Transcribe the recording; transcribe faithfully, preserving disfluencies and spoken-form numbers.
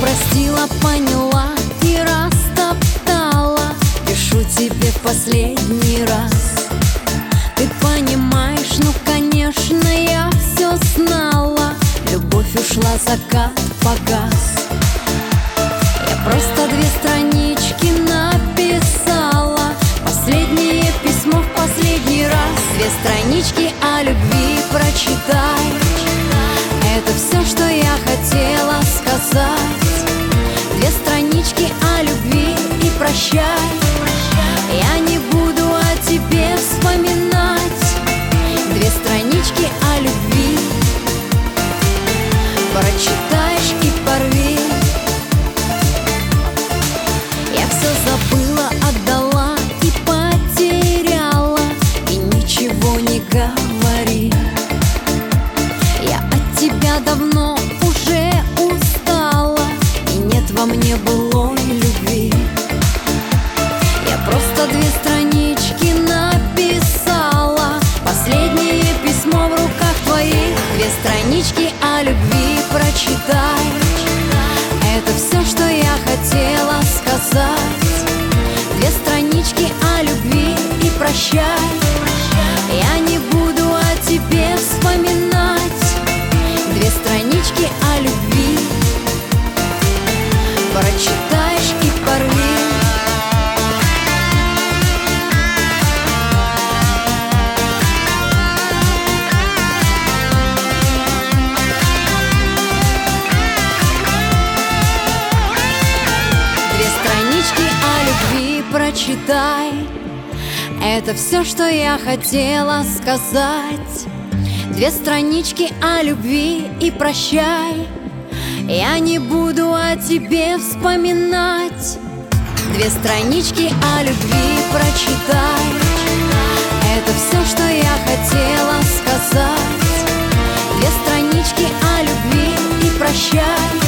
простила, поняла и растоптала. Пишу тебе в последний раз. Ты понимаешь, ну конечно я все знала. Любовь ушла, закат погас. Я просто две странички написала. Последнее письмо в последний раз. Две странички о любви прочитай. Это все, что я хотела сказать. Две странички о любви и прощай. Я не буду о тебе вспоминать. Две странички о любви прочитаешь и порви. Я все забыла, отдала и потеряла. И ничего не говори. Я от тебя давно уже устала. И нет во мне былой любви. Я просто две странички написала. Последнее письмо в руках твоих. Две странички о любви прочитай. Это все, что я хотела сказать. Две странички о любви и прощай. Я не буду о тебе вспоминать. Две странички о любви прочитаешь и порви. Две странички о любви прочитай. Это все, что я хотела сказать. Две странички о любви и прощай. Я не буду о тебе вспоминать. Две странички о любви прочитай. Это все, что я хотела сказать. Две странички о любви и прощай.